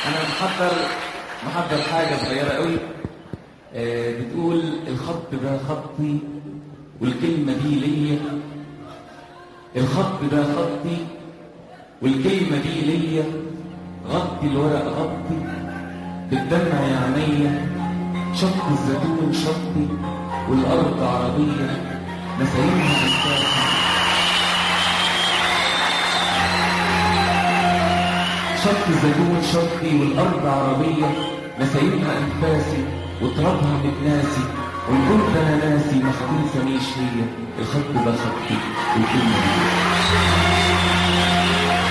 انا محضر حاجه صغيره قوي. بتقول الخط ده خطي والكلمه دي ليا، الخط ده خطي والكلمه دي ليا، غطي الورق غطي بالدمع يا عينيا، شط الزيتون شطي والارض عربيه نسايمها بالساحه، شط الزيتون شطي والارض عربيه نسايمها انفاسي وترابها متناسي، وان كنت انا ناسي ما هتنسانيش هي، الخط ده خطي والكلمه دي.